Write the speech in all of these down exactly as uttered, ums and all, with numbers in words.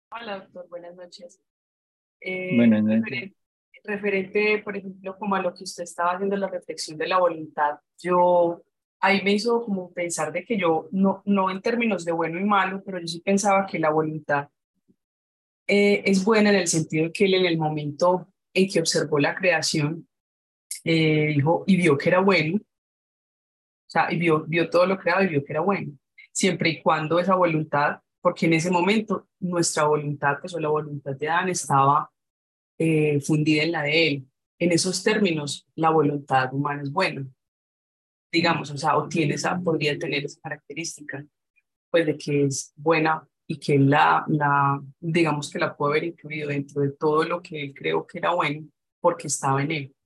Hola, doctor, buenas noches. Eh, Buenas noches. referente, referente, por ejemplo, como a lo que usted estaba haciendo, la reflexión de la voluntad, yo ahí me hizo como pensar de que yo, no, no en términos de bueno y malo, pero yo sí pensaba que la voluntad eh, es buena en el sentido de que él en el momento en que observó la creación, eh, dijo y vio que era bueno, o sea, y vio, vio todo lo creado y vio que era bueno, siempre y cuando esa voluntad, porque en ese momento nuestra voluntad, pues o la voluntad de Adán estaba eh, fundida en la de él. En esos términos, la voluntad humana es buena, digamos, o sea, o tiene esa, podría tener esa característica, pues de que es buena y que él la, la, digamos que la puede haber incluido dentro de todo lo que él creó que era bueno, porque estaba en él.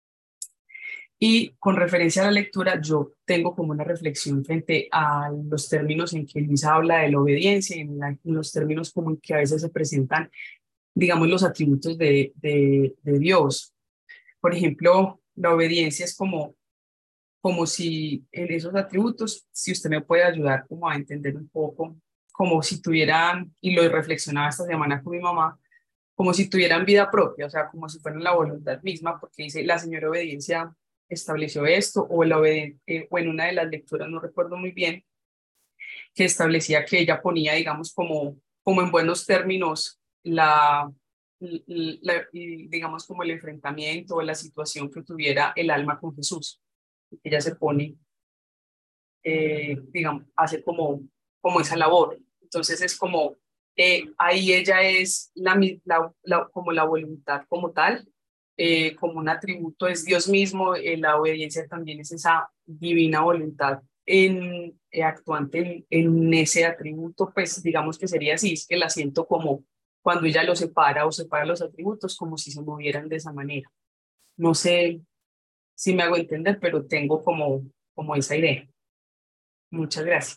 Y con referencia a la lectura, yo tengo como una reflexión frente a los términos en que Luis habla de la obediencia, en, la- en los términos como en que a veces se presentan, digamos, los atributos de, de, de Dios. Por ejemplo, la obediencia es como, como si en esos atributos, si usted me puede ayudar como a entender un poco, como si tuvieran, y lo reflexionaba esta semana con mi mamá, como si tuvieran vida propia, o sea, como si fueran la voluntad misma, porque dice, la señora obediencia estableció esto, o, la obedi- eh, o en una de las lecturas, no recuerdo muy bien, que establecía que ella ponía, digamos, como, como en buenos términos la, la- y digamos, como el enfrentamiento o la situación que tuviera el alma con Jesús. Ella se pone, eh, digamos, hace como, como esa labor. Entonces es como, eh, ahí ella es la, mi- la- la- como la voluntad como tal, eh, como un atributo es Dios mismo, eh, la obediencia también es esa divina voluntad en, eh, actuante en, en ese atributo, pues digamos que sería así, es que la siento como cuando ella lo separa o separa los atributos, como si se movieran de esa manera. No sé si me hago entender, pero tengo como, como esa idea. Muchas gracias.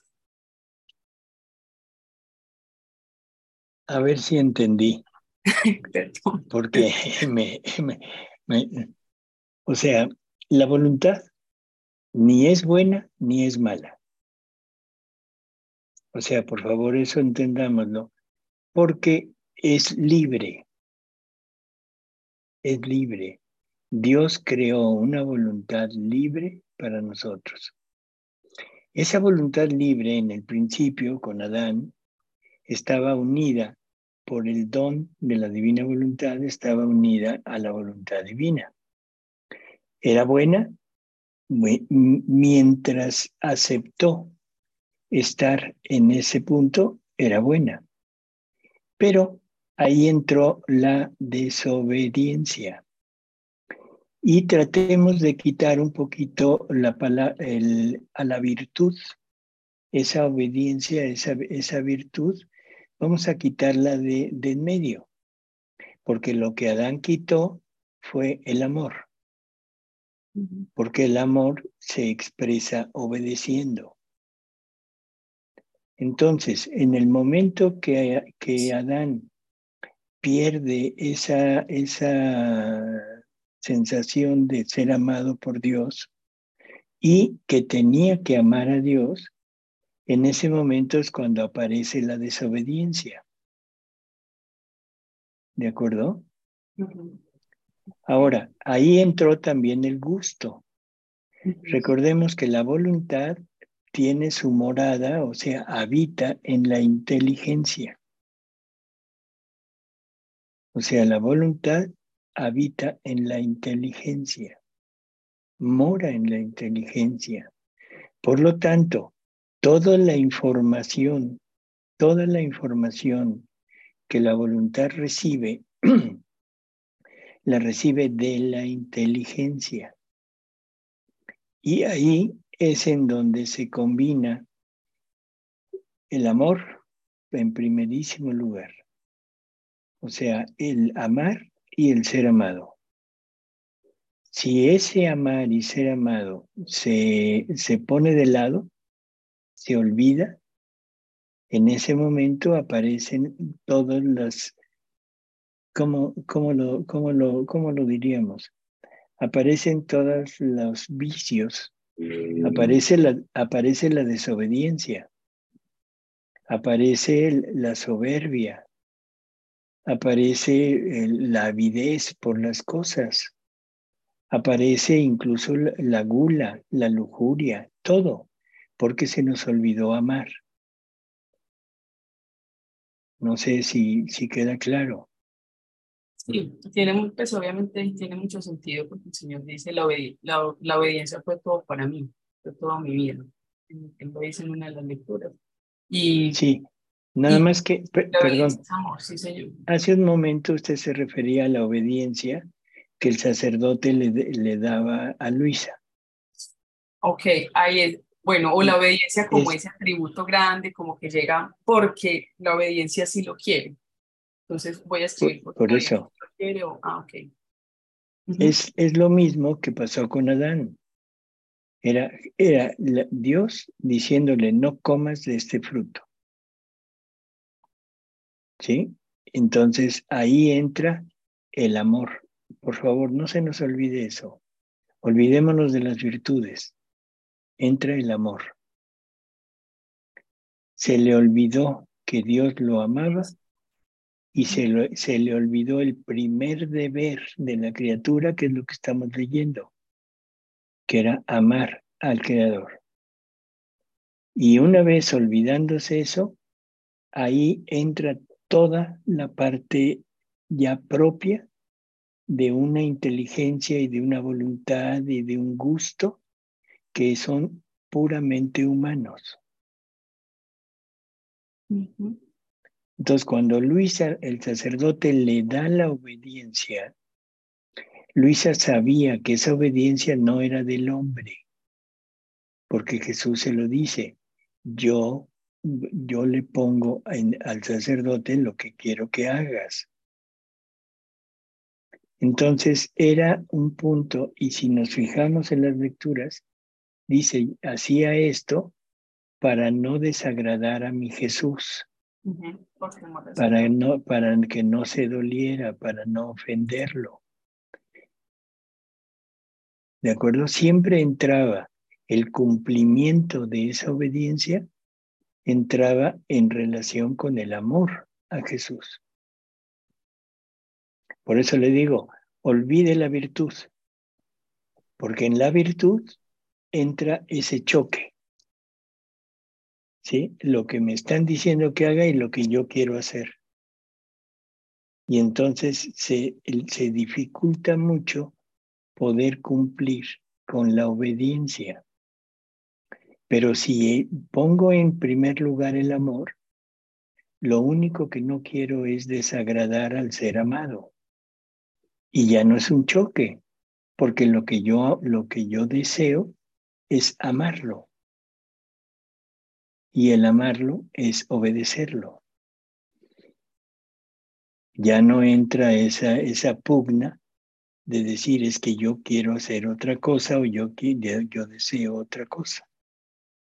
A ver si entendí, Perdón. porque me, me- me- o sea, la voluntad ni es buena ni es mala. O sea, por favor, eso entendámoslo, porque es libre, es libre. Dios creó una voluntad libre para nosotros. Esa voluntad libre en el principio con Adán estaba unida por el don de la divina voluntad, estaba unida a la voluntad divina. Era buena mientras aceptó estar en ese punto, era buena. Pero ahí entró la desobediencia. Y tratemos de quitar un poquito la pala- el, a la virtud, esa obediencia, esa, esa virtud, vamos a quitarla de, de en medio, porque lo que Adán quitó fue el amor, porque el amor se expresa obedeciendo. Entonces, en el momento que, que Adán pierde esa, esa sensación de ser amado por Dios y que tenía que amar a Dios, en ese momento es cuando aparece la desobediencia. ¿De acuerdo? Ujú, Ahora, ahí entró también el gusto. ujú, Recordemos que la voluntad tiene su morada, o sea, habita en la inteligencia. O sea, la voluntad habita en la inteligencia, mora en la inteligencia. Por lo tanto, toda la información, toda la información que la voluntad recibe, la recibe de la inteligencia. Y ahí es en donde se combina el amor en primerísimo lugar. O sea, el amar y el ser amado. Si ese amar y ser amado se, se pone de lado, se olvida, en ese momento aparecen todas las, ¿cómo, cómo lo, cómo lo, cómo lo diríamos? Aparecen todos los vicios, aparece la, aparece la desobediencia, aparece el- la soberbia, aparece eh, la avidez por las cosas, aparece incluso la, la gula, la lujuria, todo, porque se nos olvidó amar. No sé si, si queda claro. Sí, tiene, mu- pues obviamente tiene mucho sentido porque el Señor dice, la, obedi- la, la obediencia fue todo para mí, fue toda mi vida. Él él lo dice en una de las lecturas. Y, Sí, nada y más que, per- la obediencia perdón, es amor, sí, Señor. hace un momento usted se refería a la obediencia que el sacerdote le, le daba a Luisa. Ok, ahí es, bueno, o la Y obediencia como es ese atributo grande, como que llega porque la obediencia sí lo quiere. Entonces voy a por, escribir porque por la obediencia eso, sí lo quiere, o, ah, ok. Ujú. es, es lo mismo que pasó con Adán. Era, era la- Dios diciéndole, no comas de este fruto, ¿sí? Entonces ahí entra el amor. Por favor, no se nos olvide eso. Olvidémonos de las virtudes. Entra el amor. Se le olvidó que Dios lo amaba y se, lo- se le olvidó el primer deber de la criatura, que es lo que estamos leyendo, que era amar al Creador. Y una vez olvidándose eso, ahí entra toda la parte ya propia de una inteligencia y de una voluntad y de un gusto que son puramente humanos. Ujú. Entonces, cuando Luisa, el sacerdote, le da la obediencia, Luisa sabía que esa obediencia no era del hombre, porque Jesús se lo dice, yo, yo le pongo en, al sacerdote lo que quiero que hagas. Entonces era un punto, y si nos fijamos en las lecturas, dice, hacía esto para no desagradar a mi Jesús, Ujú, por temor al para, Señor. no, para que no se doliera, para no ofenderlo. ¿De acuerdo? Siempre entraba el cumplimiento de esa obediencia, entraba en relación con el amor a Jesús. Por eso le digo, olvide la virtud, porque en la virtud entra ese choque, ¿sí? Lo que me están diciendo que haga y lo que yo quiero hacer. Y entonces se, se dificulta mucho poder cumplir con la obediencia. Pero si pongo en primer lugar el amor, lo único que no quiero es desagradar al ser amado. Y ya no es un choque, porque lo que yo, lo que yo deseo es amarlo. Y el amarlo es obedecerlo. Ya no entra esa, esa pugna de decir es que yo quiero hacer otra cosa o yo, yo deseo otra cosa.